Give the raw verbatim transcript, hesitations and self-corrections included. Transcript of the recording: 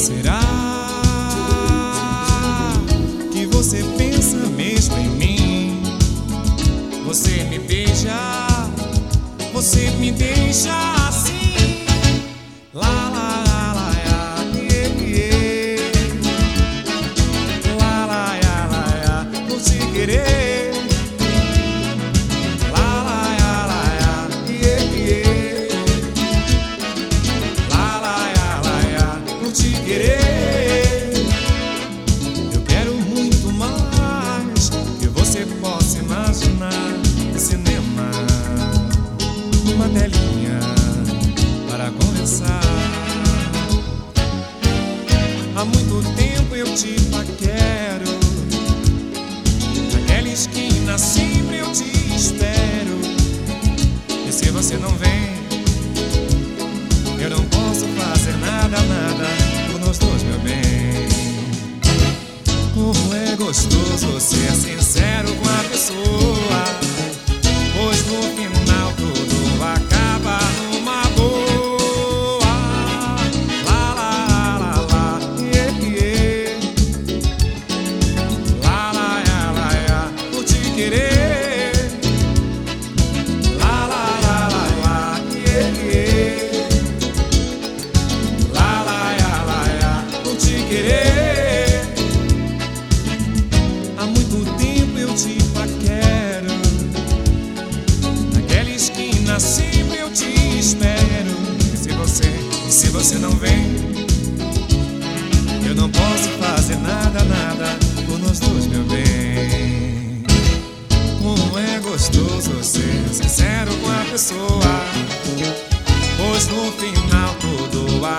Será que você pensa mesmo em mim? Você me beija, você me deixa assim. Lá, lá, lá, lá, lá, yeah, yeah. Lá, lá, lá, lá, lá, por te querer. Lá, lá, lá, lá, lá, yeah, yeah. Lá, lá, lá, lá, lá, por te querer. Eu quero muito mais que você possa imaginar. Cinema, uma telinha para conversar. Há muito tempo eu te paquero, naquela esquina sempre eu te espero. E se você não vem, eu não posso fazer nada, nada por nós dois, meu bem. Como é gostoso ser sincero com a pessoa, pois no final tudo acaba numa boa. Lá, lá, lá, lá, yeah, yeah. Lá, lá, lá, lá, lá, por te querer. Lá, lá, lá, lá, lá, yeah, yeah. Lá, lá, lá, lá, lá, por te querer. Há muito tempo eu te paquero, naquela esquina sempre eu te espero. E se você, e se você não vem, eu não posso fazer nada, nada por nós dois, meu bem. Como é gostoso ser sincero com a pessoa, pois no final tudo